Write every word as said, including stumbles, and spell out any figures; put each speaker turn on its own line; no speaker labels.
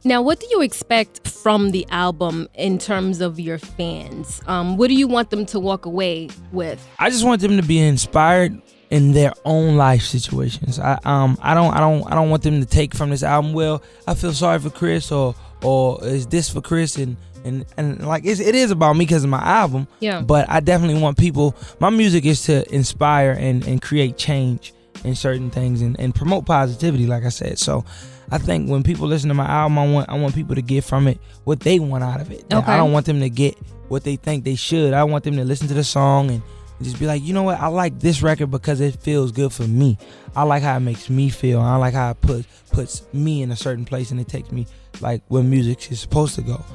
Now, what do you expect from the album in terms of your fans? Um, what do you want them to walk away with?
I just want them to be inspired in their own life situations. I um I don't I don't I don't want them to take from this album, well, I feel sorry for Chris, or or is this for Chris, and and, and like it's, it is about me because of my album.
Yeah.
But I definitely want people. My music is to inspire and and create change in certain things and, and promote positivity, like I said. So I think when people listen to my album, I want I want people to get from it what they want out of it.
Okay.
I don't want them to get what they think they should. I want them to listen to the song and just be like, you know what, I like this record because it feels good for me. I like how it makes me feel. I like how it puts puts me in a certain place, and it takes me like where music is supposed to go.